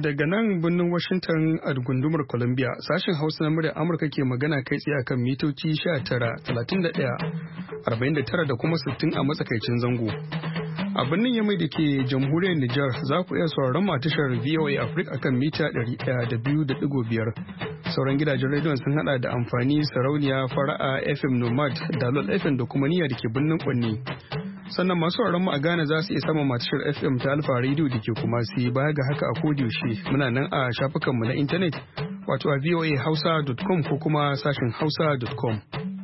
Daga nan birnin Washington a gundumar Columbia, sashen Hausa na muryar Amurka ke magana kai tsaye akan mitoci 19, 31, 49 da kuma 60 a matsakaicin zango. A birnin Yamai da ke jamhuriyar Nijar za ku iya sauraron tashar VOA Africa akan mita 102.5. Sauran gidajen rediyon sun hada da amfani sarauniya fara'a FM Nomad, Dalol FM da kuma niyya da ke birnin Kwanni. Sannan masu mu a Ghana za su iya samun matashar FM ta Alfa Radio da ke kuma su baya ga haka a kodiyaushe muna nan a shafukanmu na intanet wato a voahausa.com ko kuma sashin hausa.com.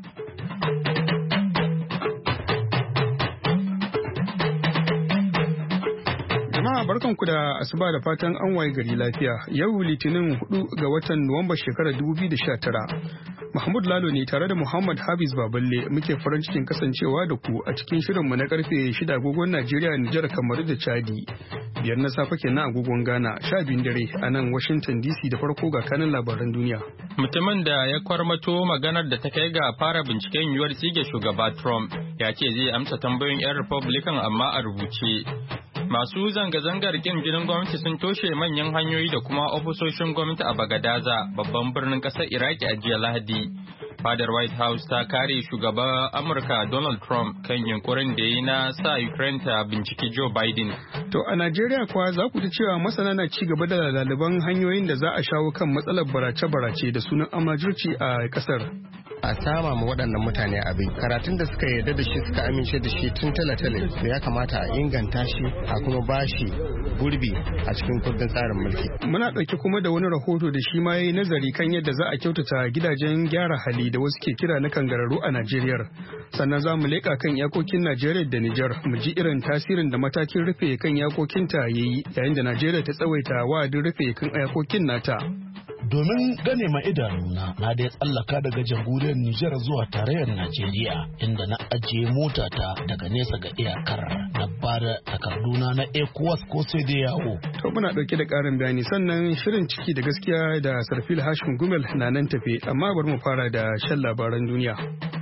Jama'a barkanku da asuba da fatan an waye gari lafiya. Yau Litinin 4 ga watan Nuwamba shekarar 2019. Mahmud Lalo ne tare da Muhammad Hafiz Baballe muke farin cikin kasancewa da ku a cikin shirinmu na karfe 6 agogon Najeriya, Nijar, Kamaru da Chadi. 5 na safe kenan agogon Ghana, 12 dare a nan Washington DC. Da farko ga kanin labaran duniya. Mutumin da ya kwarmato maganar da ta kai ga fara binciken yiwuwar tsige shugaba Trump ya ce zai amsa tambayoyin 'yan Republican amma a rubuce. Masu zanga-zangar kin jinin gwamnati sun toshe manyan hanyoyi da kuma ofisoshin gwamnati a Bagadaza, babban birnin ƙasar Iraki a jiya Lahadi. Fadar White House ta kare shugaban Amurka Donald Trump kan yunkurin da ya yi na sa Ukraine ta binciki Joe Biden. To a Najeriya kuwa za ku ji cewa masana na ci gaba da laliban hanyoyin da za a shawo kan matsalar barace-barace da sunan amajirci a ƙasar. A sama ma waɗannan mutane abin karatun da suka yarda da shi suka amince da shi tun tale-tale da ya kamata a inganta shi a kuma ba shi gurbi a cikin kundin tsarin mulki. Muna ɗauke kuma da wani rahoto da shi ma ya yi nazari kan yadda za a kyautata gidajen gyara hali da wasu ke kira na kangararru a Najeriya. Sannan za mu leƙa kan iyakokin Najeriya da Nijar mu ji irin tasirin da matakin rufe kan iyakokinta ya yi yayin da Najeriya ta tsawaita wa'adin rufe kan iyakokin nata. Domin gane ma idanuna na da ya tsallaka daga jamhuriyar Nijar zuwa tarayyar Najeriya inda na ajiye motata daga nesa ga iyakar na bada takarduna na ECOWAS ko sai da yawo. To muna dauke da karin bayani sannan shirin ciki da gaskiya da Sarfil Hashim Gumel na nan tafe amma bari mu fara da shan labaran duniya.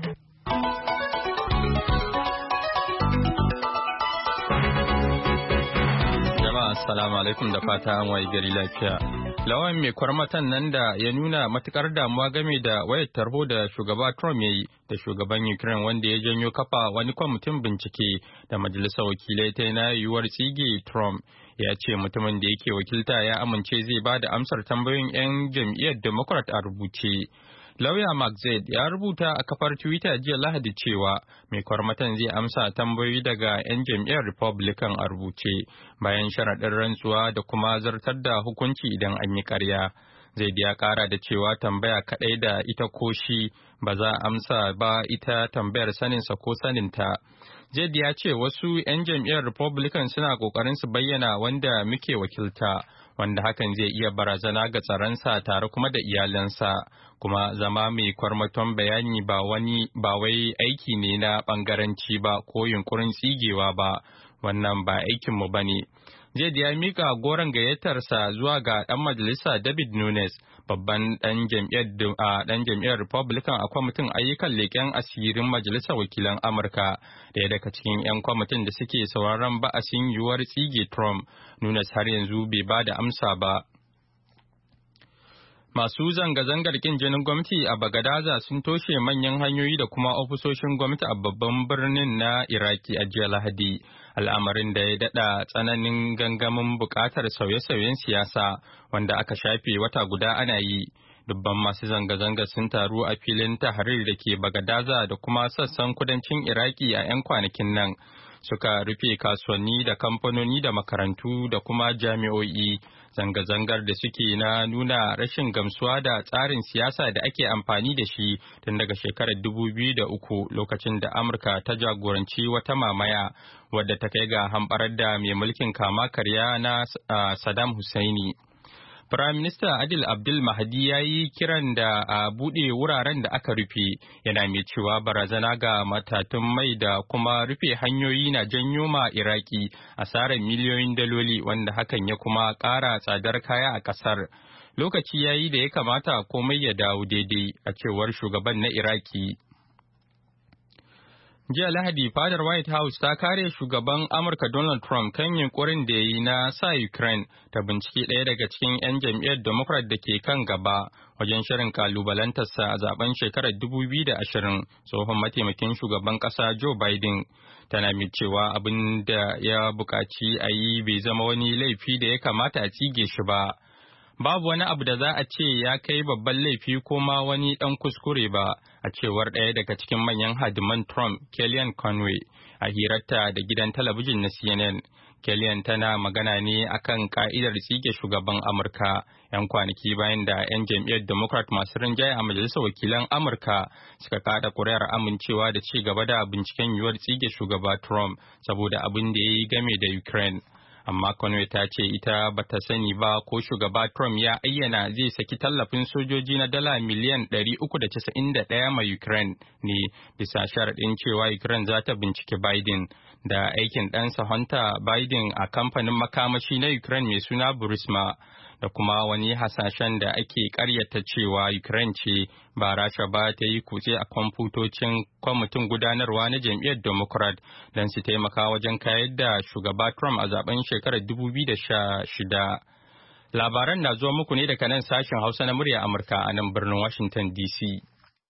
Jama'a assalamu alaikum da fata an waye gari lafiya. Lawan mai kwarmatan nan da ya nuna matukar damuwa game da wayar tarho da shugaba Trump ya yi da shugaban Ukraine wanda ya janyo kafa wani kwamitin bincike da majalisar wakilai ta na yiwuwar tsige Trump ya ce mutumin da yake wakilta ya amince zai ba da amsar tambayoyin 'yan jam'iyyar Democrat a rubuce. Lauya Mark Zaid ya rubuta a kafar Twitter jiya Lahadi cewa mai kwarmatan zai amsa tambayoyi daga 'yan jam'iyyar Republican a rubuce bayan sharaɗin rantsuwa da kuma zartar da hukunci idan an yi ƙarya. Zaid ya ƙara da cewa tambaya kaɗai da ita ko shi ba za a amsa ba ita tambayar saninsa ko saninta. Zaid ya ce wasu 'yan jam'iyyar Republican suna ƙoƙarin su bayyana wanda muke wakilta, wanda hakan zai iya barazana ga tsaronsa tare kuma da iyalansa. Kuma zama mai kwarmaton bayani ba wai aiki ne na bangaranci ba ko yunkurin tsigewa ba, wannan ba aikinmu ba ne. Jed ya mika goron gayyatarsa zuwa ga ɗan majalisa David Nunes, babban ɗan jam'iyyar Republican a kwamitin ayyukan leƙen asirin majalisar wakilan Amurka, ɗaya daga cikin 'yan kwamitin da suke sauraron ba'asin yiwuwar tsige Trump. Nunes har yanzu bai ba da amsa ba. Masu zanga-zangar kin jinin gwamnati a Bagadaza sun toshe manyan hanyoyi da kuma ofisoshin gwamnati a babban birnin na Iraki a jiya Lahadi, al'amarin da ya daɗa tsananin gangamin buƙatar sauye-sauyen siyasa wanda aka shafe wata guda ana yi. Dubban masu zanga-zanga sun taru a filin Tahrir da ke Bagadaza da kuma sassan kudancin Iraki a 'yan kwanakin nan. Suka rufe kasuwanni da kamfanoni da makarantu da kuma jami'o'i. Zanga-zangar da suke na nuna rashin gamsuwa da tsarin siyasa da ake amfani da shi tun daga shekarar 2003 lokacin da Amurka ta jagoranci wata mamaya wadda ta kai ga hamɓarar da mai mulkin kama karya na Saddam Husseini. Firaminista Adil Abdul Mahdi ya yi kiran da a buɗe wuraren da aka rufe, yana mai cewa barazana ga matatun mai da kuma rufe hanyoyi na janyo ma Iraki asarar miliyoyin daloli wanda hakan ya kuma ƙara tsadar kaya a ƙasar. Lokaci ya yi da ya kamata komai ya dawo daidai a cewar shugaban na Iraki. Jiya Lahadi fadar White House ta kare shugaban Amurka Donald Trump kan yunkurin da ya yi na sa Ukraine ta binciki ɗaya daga cikin 'yan jam'iyyar Democrat da ke kan gaba wajen shirin kalubalantarsa a zaben shekarar 2020 tsohon mataimakin shugaban ƙasa Joe Biden. Tana mai cewa abin da ya buƙaci a yi bai zama wani laifi da ya kamata a tsige shi ba. Babu wani abu da za a ce ya kai babban laifi ko ma wani ɗan kuskure ba, a cewar ɗaya daga cikin manyan hadiman Trump, Kellyanne Conway, a hirarta da gidan talabijin na CNN. Kellyanne tana magana ne akan ka'idar tsige shugaban Amurka, 'yan kwanaki bayan da 'yan jam'iyyar Democrat masu rinjaye a Majalisar Wakilan Amurka suka kada ƙuri'ar amincewa da ci gaba da binciken yiwuwar tsige shugaba Trump saboda abin da ya yi game da Ukraine. Amma Conway ta ce ita bata sani ba ko shugaba Trump ya ayyana zai saki tallafin sojoji na dala miliyan 391 ma Ukraine ne bisa sharaɗin cewa Ukraine za ta binciki Biden da aikin ɗansa Hunter Biden a kamfanin makamashi na Ukraine mai suna Burisma da kuma wani hasashen da ake ƙaryata cewa Ukraine ce ba Rasha ba ta yi kutse a kwamfutocin kwamitin gudanarwa na jam'iyyar Democrat don su taimaka wajen kayar da shugaba Trump a zaben shekarar 2016. Labaran na zuwa muku ne daga nan sashen Hausa na murya Amurka a nan birnin Washington DC.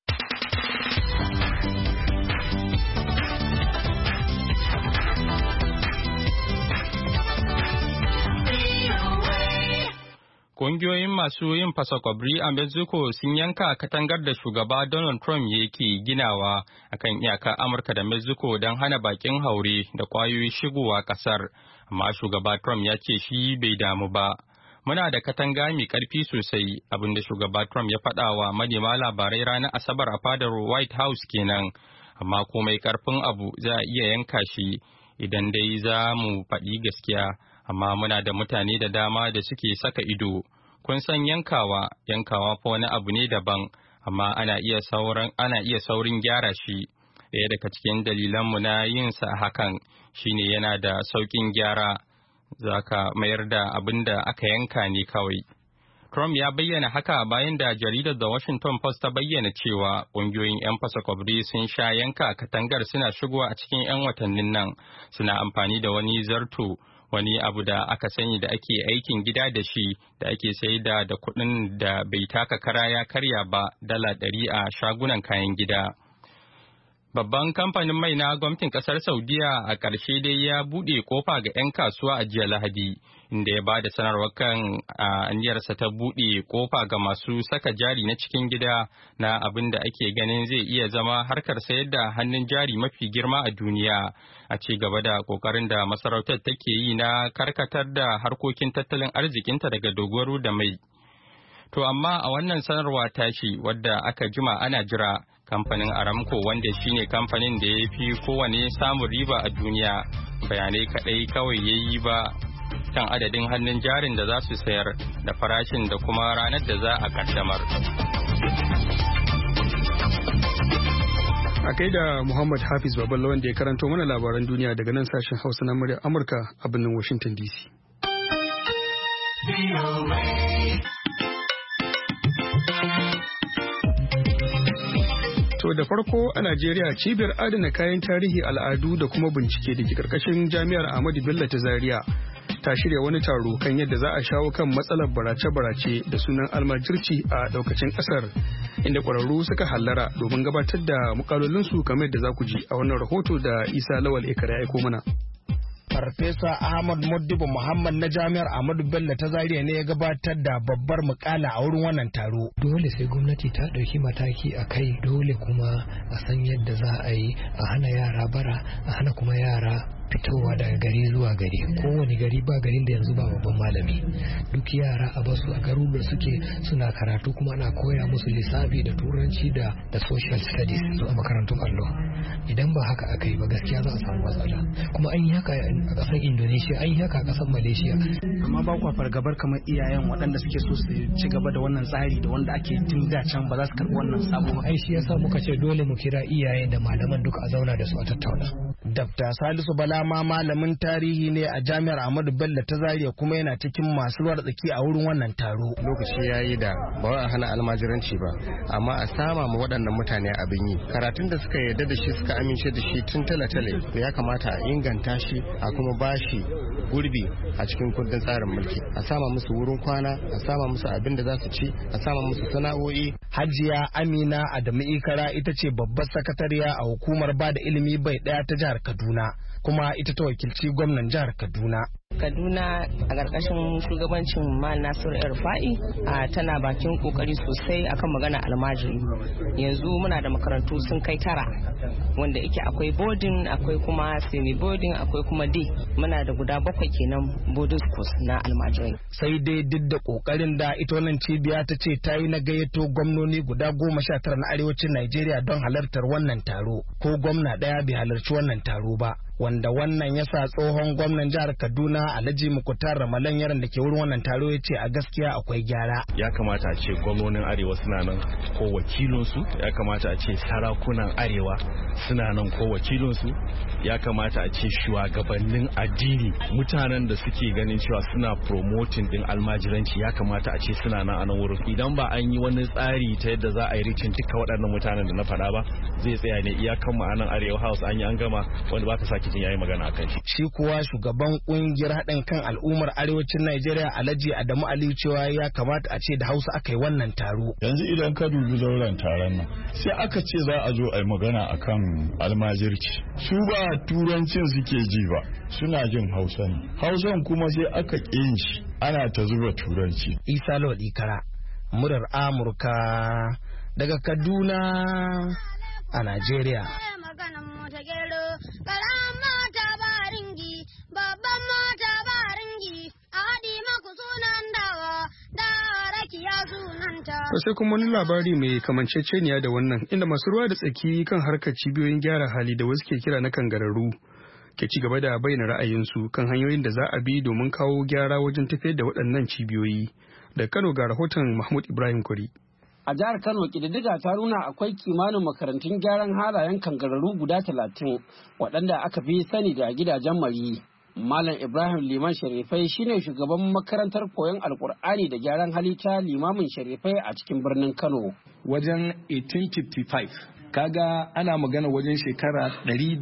Ƙungiyoyin masu yin fasakwabri a Mexico sun yanka katangar da shugaba Donald Trump yake ginawa a kan iyakar Amurka da Mexico don hana bakin haure da ƙwayoyi shigowa ƙasar, amma shugaba Trump ya ce shi bai damu ba. Muna da katanga mai ƙarfi sosai, abinda shugaba Trump ya faɗa wa manema labarai ranar Asabar a fadar White House kenan, amma komai ƙarfin abu za a iya yanka shi idan dai za mu faɗi gaskiya. Amma muna da mutane da dama da suke saka ido. Kun san yankawa fa wani abu ne daban, amma ana iya saurin gyara shi. Ɗaya daga cikin dalilanmu na yin sa hakan shine yana da sauƙin gyara, za ka mayar da abin da aka yanka ne kawai. Trump ya bayyana haka bayan da jaridar The Washington Post ta bayyana cewa ƙungiyoyin 'yan fasakwabri sun sha yanka katangar suna shigowa a cikin 'yan watannin nan, suna amfani da wani zarto, wani abu da aka sani da ake aikin gida da shi da ake saida da kuɗin da bai taka kara ya karya ba, $100 a shagunan kayan gida. Babban kamfanin mai na gwamnatin kasar Saudiya a ƙarshe dai ya buɗe kofa ga 'yan kasuwa a jiya Lahadi, inda ya ba da sanarwar kan aniyarsa ta buɗe kofa ga masu saka jari na cikin gida na abin da ake ganin zai iya zama harkar sayar da hannun jari mafi girma a duniya, a ci gaba da ƙoƙarin da masarautar take yi na karkatar da harkokin tattalin arzikinta daga dogaro da mai. To amma a wannan sanarwa tashi wadda aka jima ana jira, kamfanin Aramco wanda shine kamfanin da ya fi kowane samun riba a duniya, bayanai kaɗai kawai ya yi ba kan adadin hannun jarin da za su sayar da farashin da kuma ranar da za a kaddamar. A kai da Muhammad Hafiz Baballa wanda ya karanto mana labaran duniya daga nan sashen Hausa na murya Amurka a birnin Washington DC. To da farko a Najeriya cibiyar adana kayan tarihi, al'adu da kuma bincike da ke karkashin jami'ar Ahmadu Bello ta Zaria ta shirya wani taro kan yadda za a shawo kan matsalar barace-barace da sunan almajirci a daukacin kasar, inda ƙwararru suka hallara domin gabatar da mukalolinsu kamar yadda za ku ji a wannan rahoto da Isa Lawal Ekara ya aiko mana. Farfesa Ahmad Modibo Muhammad na Jami'ar Ahmadu Bello ta Zaria ne ya gabatar da babbar mukala a wurin wannan taro. Dole sai gwamnati ta ɗauki mataki a kai, dole kuma a san yadda za a yi a hana yara bara, a hana kuma yara fitowa daga gari zuwa gari. Kowane gari ba garin da yanzu ba babban malami. Duk yara a basu a garuruwan suke suna karatu, kuma ana koya musu lissafi da turanci da social studies a makarantun allo. Idan ba haka aka yi ba gaskiya za a samu matsala. Kuma an yi haka a ƙasar Indonesia, an yi haka a ƙasar Malaysia. Amma ba kwa fargabar kamar iyayen waɗanda suke so su ci gaba da wannan tsari da wanda ake tun da can ba za su karɓi wannan sabo. Ai shi yasa muka ce dole mu kira iyayen da malaman duka a zauna da su a tattauna. Dr. Salisu Bala ma malamin tarihi ne a Jami'ar Ahmadu Bello ta Zaria kuma yana cikin masu ruwa tsaki a wurin wannan taro. Lokaci yayi da ba a hana almajiranci ba, amma a sama ma waɗannan mutane abin yi. Karatun da suka yarda da shi suka amince da shi tun tale-tale ya kamata a inganta shi a kuma bashi gurbi a cikin kundin tsarin mulki. A sama musu wurin kwana, a sama musu abin da za su ci, a sama musu sana'o'i. Hajiya Amina Adamu Ikara ita ce babbar sakatariya a hukumar bada ilimi bai ɗaya ta jihar Kaduna, kuma ita ta wakilci gwamnan jihar Kaduna. Kaduna a ƙarƙashin shugabancin Mal Nasiru El-Rufai tana bakin kokari sosai akan magana almajiri. Yanzu muna da makarantu sun kai 9 wanda yake akwai boarding, akwai kuma semi boarding, akwai kuma day. Muna da guda 7 kenan boarding schools na almajirai. Sai dai duk da kokarin da ita wannan cibiya ta ce ta yi na gayyato gwamnoni guda 19 na arewacin Najeriya don halartar wannan taro, ko gwamna ɗaya bai halarci wannan taro ba. Wanda wannan ya sa tsohon gwamnan jihar Kaduna Alhaji Mukutar Ramalan yaran da ke wurin wannan taro ya ce a gaskiya akwai gyara. Ya kamata a ce gwamnonin arewa suna nan ko wakilinsu, ya kamata a ce sarakunan arewa suna nan ko wakilinsu, ya kamata a ce shugabannin addini, mutanen da suke ganin cewa suna promoting din almajiranci, ya kamata a ce suna nan a nan wurin. Idan ba an yi wani tsari ta yadda za a yi rikin duka waɗannan mutanen da na faɗa ba, zai tsaya ne iyakan mu a nan Arewa House an yi an gama, wanda ba ka sake jin yayi magana akan shi. Shi kuwa shugaban kungiyar haɗin kan al'ummar arewacin Najeriya Alhaji Adamu Aliyu cewa ya kamata a ce da Hausa aka yi wannan taro. Yanzu idan ka dubi zauren taron nan sai aka ce za a zo a yi magana akan almajirci. Su ba turancin suke ji ba, suna jin Hausa ne. Hausan kuma sai aka ƙin shi, ana ta zuba turanci. Isa Lawal Ikara, murar Amurka daga Kaduna a Najeriya. sai kuma wani labari mai kamanceceniya da wannan, inda masu ruwa da tsaki kan harkar cibiyoyin gyara hali da wasu ke kira na kangararru ke ci gaba da bayyana ra'ayinsu kan hanyoyin da za a bi domin kawo gyara wajen tafiyar da waɗannan cibiyoyi. Da Kano ga rahoton Mahmud Ibrahim Kwari. A jihar Kano ƙididdiga ta nuna akwai kimanin makarantun gyaran halayen kangararru guda 30 waɗanda aka fi sani da gidajen mari. Malam Ibrahim Liman Sharifai shine shugaban makarantar koyon Alkur'ani da gyaran hali ta Limamin Sharifai a cikin birnin Kano. Wajen 1855 kaga ana magana wajen shekara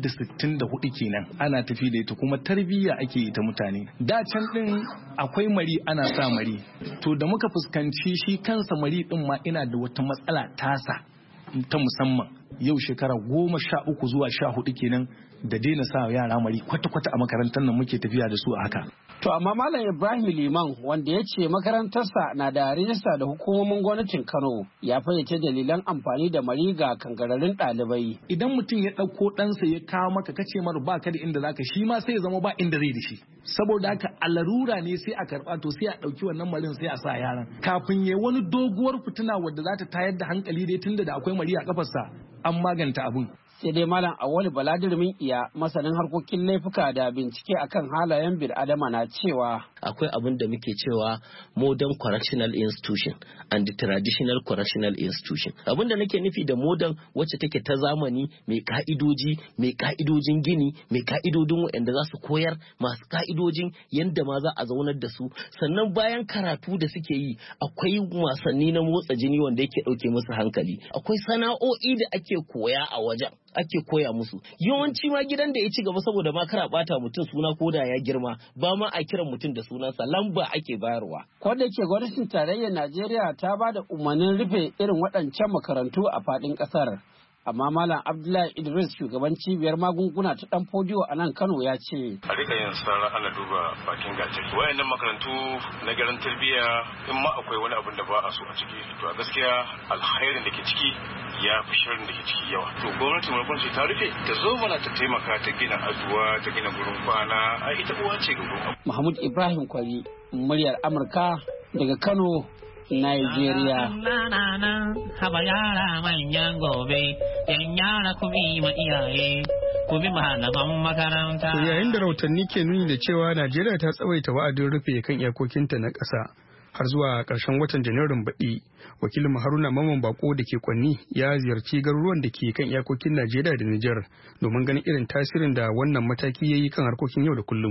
164 kenan ana tafi da ita, kuma tarbiyya ake ita mutane. Da can din akwai mari, ana sa mari. To da muka fuskanci shi kansa mari din ma ina da wata matsala tasa ta musamman. Yau shekara 13 zuwa 14 kenan da daina sa yara mari kwata-kwata a makarantar nan muke tafiya da su a haka. To amma Malam Ibrahim Liman, wanda ya ce makarantarsa na da rijista da hukumomin gwamnatin Kano, ya fayyace dalilan amfani da mari ga kangararrun ɗalibai. Idan mutum ya ɗauko ɗansa ya kawo maka kace mara ba ka da inda zaka, shi ma sai ya zama ba inda zai da shi. Saboda haka a larura ne sai a karɓa, to sai a ɗauki wannan marin sai a sa yaran. Kafin ya wani doguwar fitina wadda za ta tayar da hankali dai tunda da akwai mari a kafarsa an maganta abun. Sai dai Malam Awali Baladirmin Iya, masanin harkokin laifuka da bincike akan halayen bil'adama, na cewa akwai abin da muke cewa modern correctional institution and the traditional correctional institution. Abin da nake nufi da modern wacce take ta zamani, mai ka'idoji, mai ka'idojin gini, mai ka'idodin waɗanda za su koyar, masu ka'idojin yadda ma za a zaunar da su. Sannan bayan karatu da suke yi akwai wasanni na motsa jini wanda yake ɗauke musu hankali. Akwai sana'o'i da ake koya a wajen, ake koya musu. Yawanci ma gidan da ya ci gaba saboda ma kara bata mutum suna ko da ya girma, ba ma a kiran mutum da sunansa, lamba ake bayarwa. Ko da yake gwamnatin tarayyar Najeriya ta ba da umarnin rufe irin waɗancan makarantu a faɗin ƙasar, amma Malam Abdullahi Idris, shugaban cibiyar magunguna ta Dan Fodiyo a nan Kano, ya ce a rika yin sarra ana duba bakin gajeri. Wayannan makarantu na garin tarbiyya, in ma akwai wani abin da ba a so a ciki, to a gaskiya alkhairin da ke ciki ya fi shirin da ke ciki yawa. To gwamnati mai ce ta rufe, ta zo mana ta taimaka, ta gina azuwa, ta gina gurin kwana, a ita uwa ce ga gurin. Mahmud Ibrahim Kwari, muryar Amurka daga Kano, Nigeria. Haba yara manyan gobe, yan yara ku bi ma iyaye, ku bi malaman makaranta. Yayin da rahotanni ke nuni da cewa Najeriya ta tsawaita wa'adin rufe kan iyakokinta na ƙasa, har zuwa ƙarshen watan Janairun baɗi. Wakilin Haruna Mamman Bako da ke Kwanni ya ziyarci garuruwan da ke kan iyakokin Najeriya da Nijar domin ganin irin tasirin da wannan mataki ya yi kan harkokin yau da kullum.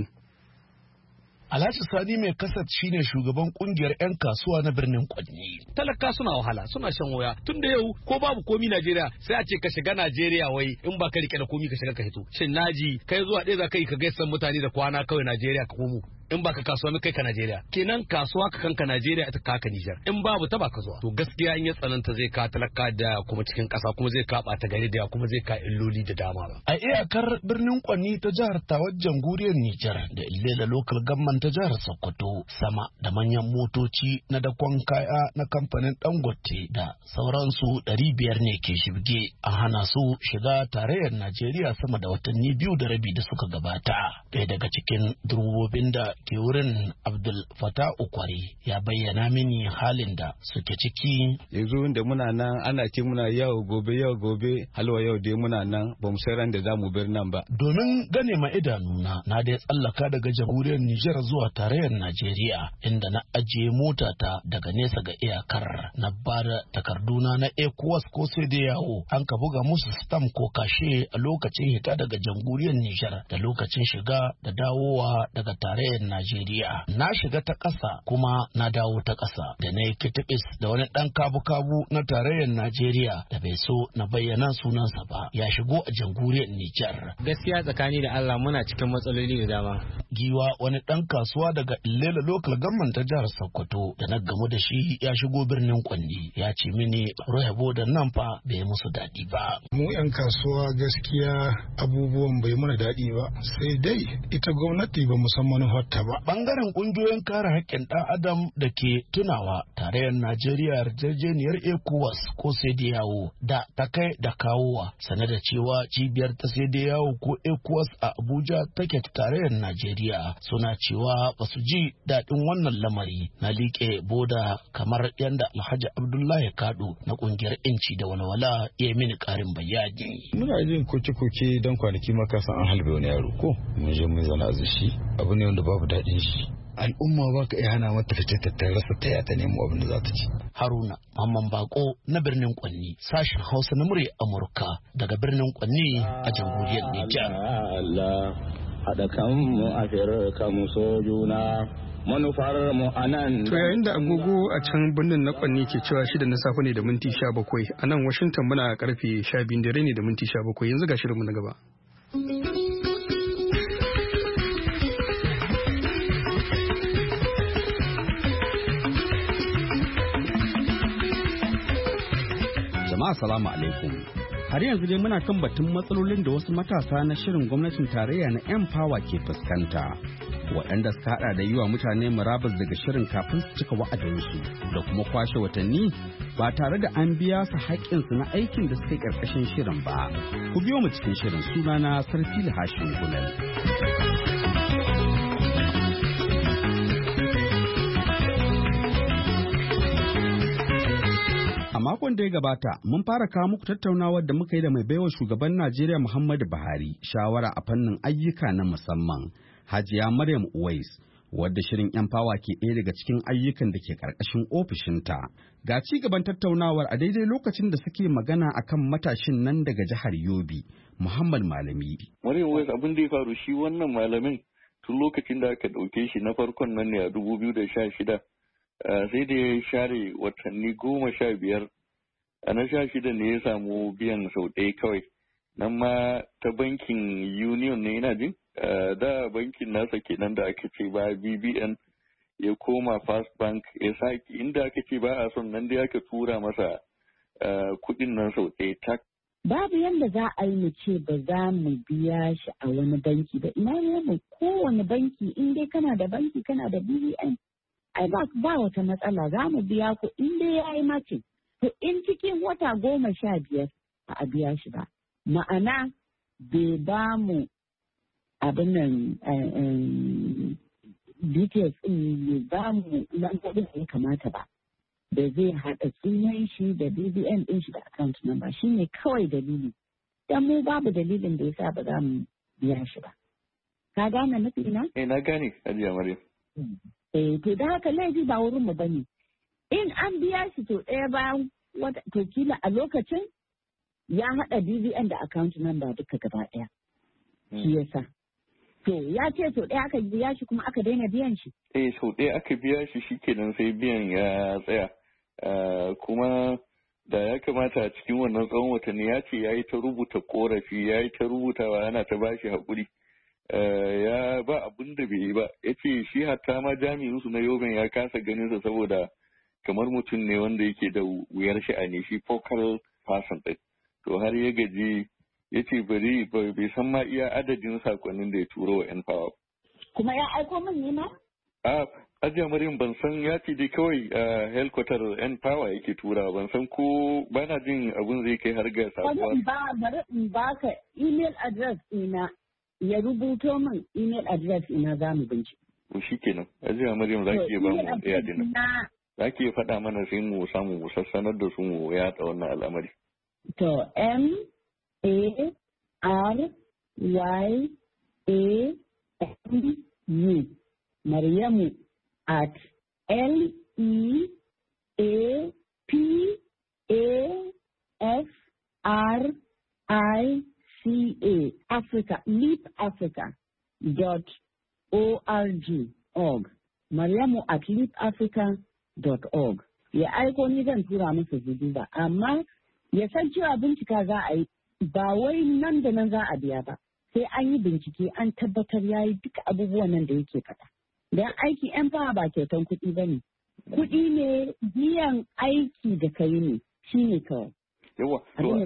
Alhaji Sani mai kasat shine shugaban kungiyar 'yan kasuwa na birnin Kwanni. Talaka suna wahala, suna shan waya. Tun da yau ko babu komi Najeriya sai a ce ka shiga Najeriya wai in ba ka rike da komi ka shiga ka hito. Shin naji kai zuwa ɗaya za ka yi ka gaisa mutane da kwana kawai Najeriya ka komo. In baka kasuwa mai kai ka Najeriya. Kenan kasuwa ka kanka Najeriya ita ka Nijar. In babu ta baka zuwa. To gaskiya in ya tsananta zai ka talaka da kuma cikin ƙasa kuma zai ka ɓata gari da kuma zai ka illoli da dama ba. A iyakar birnin Kwanni ta jihar Tawar Jamhuriyar Nijar da Illela Local Government ta jihar Sokoto sama da manyan motoci na dakon kaya na kamfanin Dangote da sauransu 500 ne ke shibge a hana su shiga tarayyar Najeriya sama da watanni 2 da rabi da suka gabata. Ɗaya daga cikin durbobin da ke wurin Abdul Fatah Ukwari ya bayyana mini halin da suke ciki. Yanzu da muna nan ana ce muna yau gobe halwa yau dai muna nan ba mu san ran da zamu bar nan ba. Domin gane ma idanuna na dai tsallaka daga jamhuriyar Nijar zuwa tarayyar Najeriya inda na ajiye motata daga nesa ga iyakar na bada takarduna na ECOWAS ko sai da yawo an ka buga musu stamp ko kashe a lokacin hita daga jamhuriyar Nijar da lokacin shiga da dawowa daga tarayyar Najeriya. Na shiga ta ƙasa kuma na dawo ta ƙasa da na yi kitibis da wani ɗan kabu-kabu na tarayyar Najeriya da bai so na bayyana sunansa ba ya shigo a jamhuriyar Nijar. Gaskiya tsakani da Allah muna cikin matsaloli da dama. Giwa wani ɗan kasuwa daga Illela Local Government ta jihar Sokoto da na gamu da shi ya shigo birnin Kwanni ya ce mini rohabo da nan fa bai musu daɗi ba. Mu 'yan kasuwa gaskiya abubuwan bai mana daɗi ba sai dai ita gwamnati ba musamman hotta ba. Bangaren kungiyoyin kare haƙƙin ɗan adam da ke tunawa tarayyar Najeriya yarjejeniyar ECOWAS ko sai da yawo da ta kai da kawowa sane da cewa cibiyar ta sai da yawo ko ECOWAS a Abuja take tarayyar Najeriya suna cewa ba su ji daɗin wannan lamari na liƙe boda kamar yadda Alhaji Abdullahi Kado na kungiyar Inci da Walwala ya mini ƙarin bayani. Muna jin koke-koke don kwanaki makasan an halbe wani yaro ko mun je mun zana shi abu ne wanda babu daɗin shi. Al'umma ba ka iya hana mata fice ta rasa taya ta nemo abin da za ta ci. Haruna Mamman Bako na birnin Kwanni sashen Hausa na murya Amurka daga birnin Kwanni a jamhuriyar Nijar. Allah haɗa kanmu a kanmu so juna manufar mu anan. To yayin da agogo a can birnin na Kwanni ke cewa 6 na safe ne da minti 17 a nan Washington muna karfe 12 dare ne da minti 17 yanzu ga shirinmu na gaba. Jama'a salamu alaikum. Har yanzu dai muna kan batun matsalolin da wasu matasa na shirin gwamnatin tarayya na Empower ke fuskanta. Waɗanda suka haɗa da yiwa mutane murabus daga shirin kafin su cika wa'adinsu da kuma kwashe watanni ba tare da an biya su haƙƙinsu na aikin da suka yi ƙarƙashin shirin ba. Ku biyo mu cikin shirin sunana Sarfili Hashin Gulal. A makon da ya gabata, mun fara kawo muku tattaunawar da muka yi da mai baiwa shugaban Najeriya Muhammadu Buhari shawara a fannin ayyuka na musamman, Hajiya Maryam Uwais, wadda shirin Empower ke ɗaya daga cikin ayyukan da ke ƙarƙashin ofishinta. Ga ci gaban tattaunawar a daidai lokacin da suke magana akan matashin nan daga jihar Yobe, Muhammad Malami. Maryam Uwais, abin da ya faru shi wannan malamin tun lokacin da aka ɗauke shi na farkon nan ne a 2016. Sai da ya share watanni 15 a na 16 ne ya samu biyan sau ɗaya kawai nan ma ta bankin union ne yana jin da bankin nasa kenan da aka ce ba BBN ya koma First Bank ya saki inda aka ce ba a son nan dai aka tura masa kuɗin nan sau ɗaya tak. Babu yadda za a yi mu ce ba za mu biya shi a wani banki ba ina ne mu kowane banki in dai kana da banki kana da BBN ai ba wata matsala za mu biya ku in dai ya yi mace to in cikin wata 15 ba a biya shi ba ma'ana bai ba mu abin nan details ɗin ba mu lambobin da ya kamata ba da zai haɗa sunan shi da BBN ɗin shi da account number shi ne kawai dalili dan mu babu dalilin da ya sa ba za mu biya shi ba ka gane nufi na? Na gane Hajiya Maryam. To da haka laifi ba wurin mu bane. In an biya shi to ɗaya bayan wata to kila a lokacin ya haɗa BVN da account number duka gaba ɗaya. Shi yasa. To ya ce to ɗaya aka biya shi kuma aka daina biyan shi. Sau ɗaya aka biya shi shikenan sai biyan ya tsaya. Kuma da ya kamata a cikin wannan tsawon watanni ya ce ya yi ta rubuta korafi ya yi ta rubutawa yana ta bashi haƙuri. Ya ba abin da bai yi ba ya ce shi hatta ma jami'in su na yoben ya kasa ganin sa saboda kamar mutum ne wanda yake da wuyar sha'ani shi focal person ɗin. To har ya gaji ya ce bai san ma iya adadin sakonnin da ya turo wa yan fawa. Kuma ya aiko min ne ma? Ajiya Maryam ban san ya ce dai kawai headquarter yan power yake tura ban san ko bana jin abun zai kai har ga sabuwa. Bari in baka email address ina ya rubuto min email address ina za mu bincike. To shi kenan Ajiya Maryam za ki iya ba mu ɗaya dinan. Za ki iya faɗa mana sai mu samu mu sassanar da su mu yaɗa wannan al'amari. To MARYAMU Maryamu at LEAPAFRICA Africa leapafrica.org Maryamu at leapafrica.org. Ya aiko ni zan tura masa ba amma ya san cewa bincika za a yi ba wai nan da nan za a biya ba sai an yi bincike an tabbatar ya yi duka abubuwan nan da yake faɗa. Don aiki yan fawa ba kyautan kuɗi ba ne. Kuɗi ne biyan aiki da ka yi ne shi ne kawai. Yawa,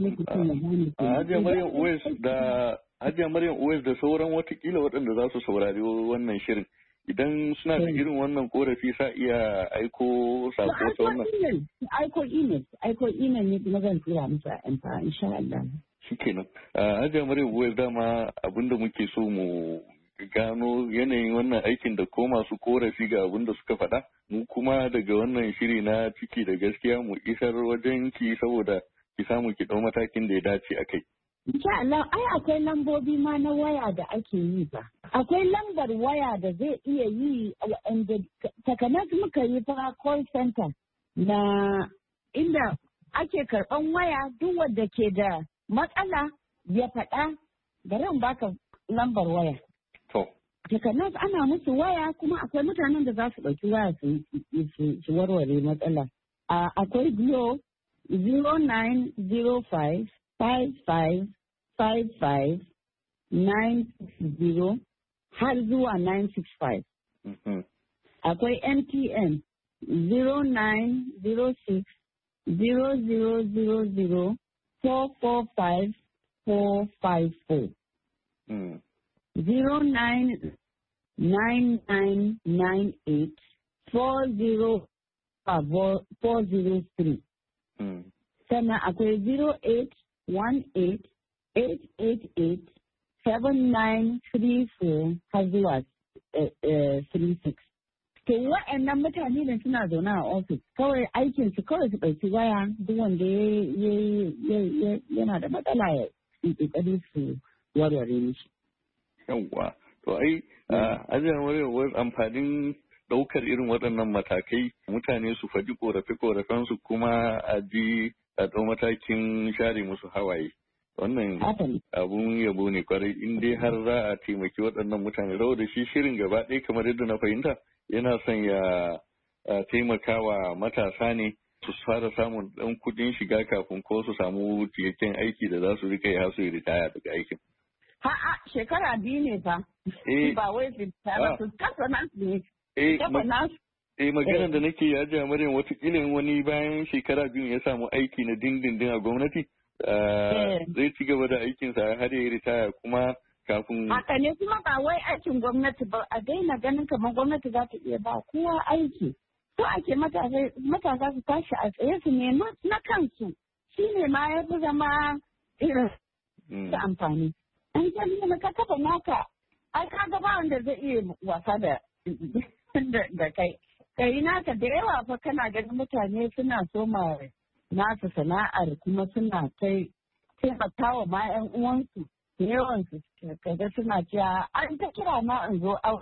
Hajiya Maryam Uwais da sauran watakila waɗanda za su saurari wannan shirin. Idan suna da irin wannan korafi sa iya aiko sako ta wannan. Aiko email ne kuma zan tura musu a yan fawa insha Allah. Shikenan. Hajiya Maryam Uwais dama abinda muke so mu gano yanayin wannan aikin da ko masu korafi ga abin da suka faɗa mu kuma daga wannan shiri na ciki da gaskiya mu isar wajen ki saboda ki samu ki ɗau matakin da ya dace a kai. Insha Allah ai akwai lambobi ma na waya da ake yi ba. Akwai lambar waya da zai iya yi wanda takanas muka yi fa call center na inda ake karɓan waya duk wanda ke da matsala ya faɗa bari in baka lambar waya. Takanas ana musu waya kuma akwai mutanen da za su ɗauki waya su warware matsala. Akwai Glo 0905555960 har zuwa 965. Akwai MTN 0906-0000-445454. 0999840403. Sannan akwai 0818-888-7934 har zuwa 36. To wa'annan mutane da suna zaune a ofis kawai aikinsu kawai su ɗauki waya duk wanda yana da matsala ya ƙoƙari su warware mishi. Yawwa, to ai ajiyar warewar amfanin ɗaukar irin waɗannan matakai mutane su faɗi ƙorafe-ƙorafensu kuma a ji a ɗau matakin share musu hawaye. Wannan abun yabo ne kwarai in dai har za a taimaki waɗannan mutane saboda shi shirin gaba ɗaya kamar yadda na fahimta yana son ya taimakawa matasa ne su fara samun ɗan kuɗin shiga kafin ko su samu cikakken aiki da za su rika yi har su yi ritaya daga aikin. Ha'a shekara 2 ne fa. Ba wai fita ba su kasa nasu ne. Maganar da nake ya ji Maryam watakila wani bayan shekara 2 ya samu aiki na dindindin a gwamnati zai ci gaba da aikinsa har ya ritaya kuma kafin. Haka ne kuma ba wai aikin gwamnati ba a daina ganin kamar gwamnati za ta iya ba kowa aiki. So ake matasa su tashi a tsaye su nema na kansu shi ne ma ya fi zama irin su amfani. An jami'a ka kafa naka ai ka ga ba wanda zai iya wasa da kai. Kai naka da yawa fa kana ganin mutane suna soma nasu sana'ar kuma suna taimakawa ma 'yan uwansu da yawansu kaga suna cewa an ta kira na in zo aure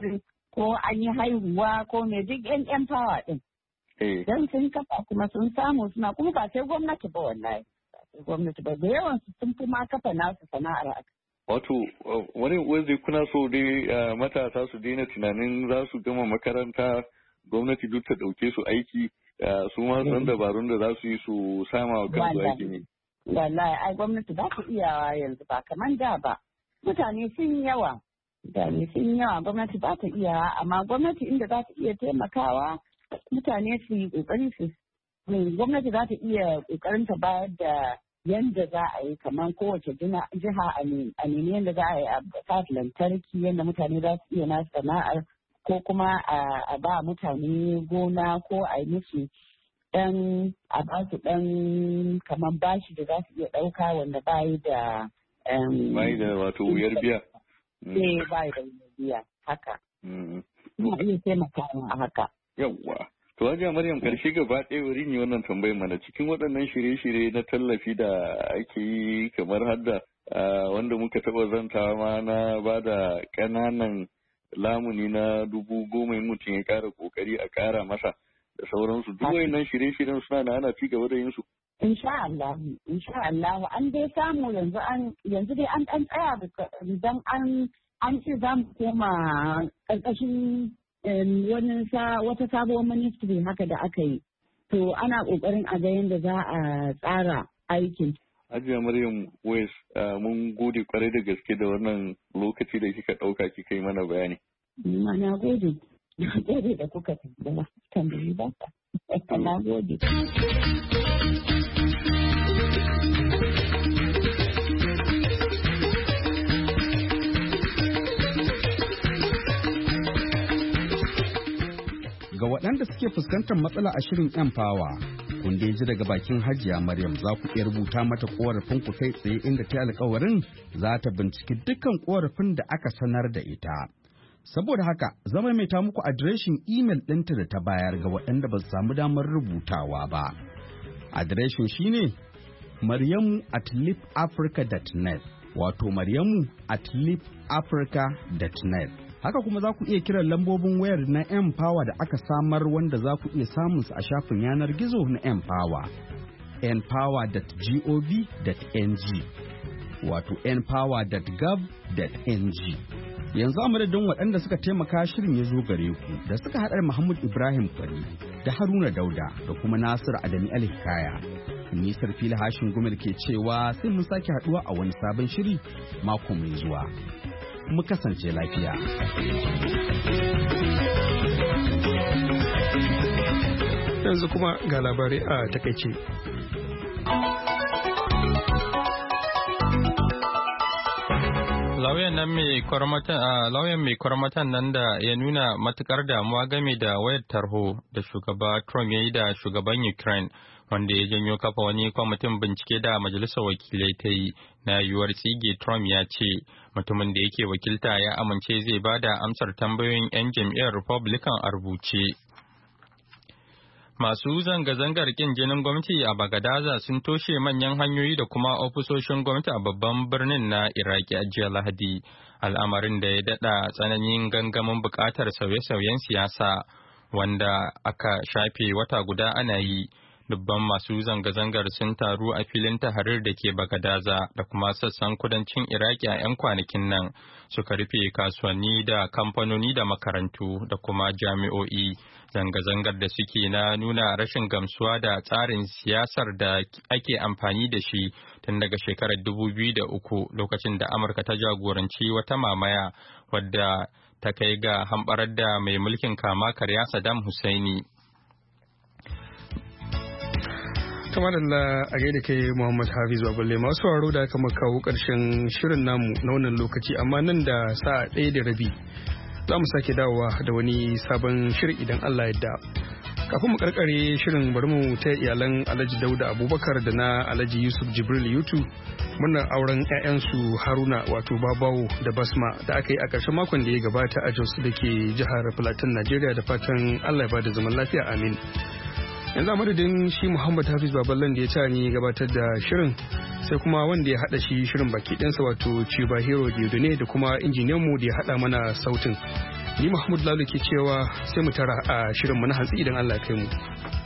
ko an yi haihuwa ko me duk yan power din. Don sun kafa kuma sun samu suna kuma ba sai gwamnati ba wallahi. Gwamnati ba da yawan su sun fi ma kafa nasu sana'ar. Wato wani wanzu kuna so dai matasa su daina tunanin za su gama makaranta gwamnati duk ta ɗauke su aiki su ma san dabarun da za su yi su sama wa kansu aiki ne. Wallahi ai gwamnati ba ta iya yanzu ba kamar da ba. Mutane sun yawa. Gwamnati ba ta iya amma gwamnati inda za ta iya taimakawa mutane su yi kokari su. Gwamnati za ta iya kokarin ta bayar da yanda za a yi kamar kowace jiha a nemi yanda za a yi a lantarki yanda mutane za su iya nasu sana'ar ko kuma a ba mutane gona ko a yi musu a ba su kamar bashi da za su iya ɗauka wanda bayi da wato wuyar biya. Bayi da wuyar biya haka. Ina iya taimakawa a haka. Yawwa. To Hajiya Maryam karshe gaba ɗaya wuri ne wannan tambayar mana cikin waɗannan shirye-shirye na tallafi da ake yi kamar hadda wanda muka taɓa zantawa ma na ba da ƙananan lamuni na 10,000 in mutum ya ƙara ƙoƙari a ƙara masa da sauransu duk wayannan shirye-shiryen suna da ana ci gaba da yin su. Insha Allah an dai samu yanzu dai an ɗan tsaya idan an ce za mu koma ƙarƙashin wata sabuwar ministry haka da aka yi to ana kokarin a ga yadda za a tsara aikin. Hajiya Maryam West mun gode kwarai da gaske da wannan lokaci da kika ɗauka kika yi mana bayani. Na gode da kuka tambayi ba ta. Na gode. Ga waɗanda suke fuskantar matsala a shirin yan fawa kun dai ji daga bakin Hajiya Maryam za ku iya rubuta mata korafin ku kai tsaye inda ta alƙawarin za ta binciki dukkan korafin da aka sanar da ita. Saboda haka zama mai ta muku adireshin imel ɗinta da ta bayar ga waɗanda ba su samu damar rubutawa ba. Adireshin shine maryamu@lipafrica.net wato maryamu@lipafrica.net. Haka kuma za ku iya kiran lambobin wayar na Empower da aka samar wanda za ku iya samun su a shafin yanar gizo na Empower. empower.gov.ng wato empower.gov.ng. Yanzu a madadin waɗanda suka taimaka shirin ya zo gare ku da suka haɗar Muhammad Ibrahim Kwari da Haruna Dauda da kuma Nasir Adami Alhikaya. Nisar fili hashin gumel ke cewa sai mun sake haɗuwa a wani sabon shiri mako mai zuwa. Mu kasance lafiya. Yanzu kuma ga labarai a takaice. Lauyan mai kwarmatan nan da ya nuna matukar damuwa game da wayar tarho da shugaba Trump ya yi da shugaban Ukraine wanda ya janyo kafa wani kwamitin bincike da majalisar wakilai ta yi na yiwuwar tsige Trump ya ce mutumin da yake wakilta ya amince zai ba da amsar tambayoyin 'yan jam'iyyar Republican a rubuce. Masu zanga-zangar kin jinin gwamnati a Bagadaza sun toshe manyan hanyoyi da kuma ofisoshin gwamnati a babban birnin na Iraki a jiya Lahadi, al'amarin da ya daɗa tsananin gangamin buƙatar sauye-sauyen siyasa wanda aka shafe wata guda ana yi. Dubban masu zanga-zangar sun taru a filin Tahrir da ke Bagadaza da kuma sassan kudancin Iraki a 'yan kwanakin nan suka rufe kasuwanni da kamfanoni da makarantu da kuma jami'o'i. Zanga-zangar da suke na nuna rashin gamsuwa da tsarin siyasar da ake amfani da shi tun daga shekarar 2003 lokacin da Amurka ta jagoranci wata mamaya wadda ta kai ga hamɓarar da mai mulkin kama karya Saddam Husseini. kamar da a gaida kai Muhammad Hafiz Baballe masu sauraro da aka kawo karshen shirin namu na wannan lokaci amma nan da sa'a 1:30 za mu sake dawowa da wani sabon shirin idan Allah yadda. Kafin mu karkare shirin bari mu ta iyalan Alhaji Dauda Abubakar da na Alhaji Yusuf Jibril Yutu murnar auren 'ya'yansu Haruna wato Babawo da Basma da aka yi a ƙarshen makon da ya gabata a Jos da ke jihar Plateau Najeriya da fatan Allah ya bada zaman lafiya amin. Yanzu a madadin shi Muhammad Hafiz Baballan da ya ta ni gabatar da shirin sai kuma wanda ya hada shi shirin baki ɗinsa wato Chiba Hero Diodone da kuma injiniyanmu da ya hada mana sautin. Ni Mahmud Lalo ke cewa sai mu tara a shirinmu na hantsi idan Allah ya kai mu.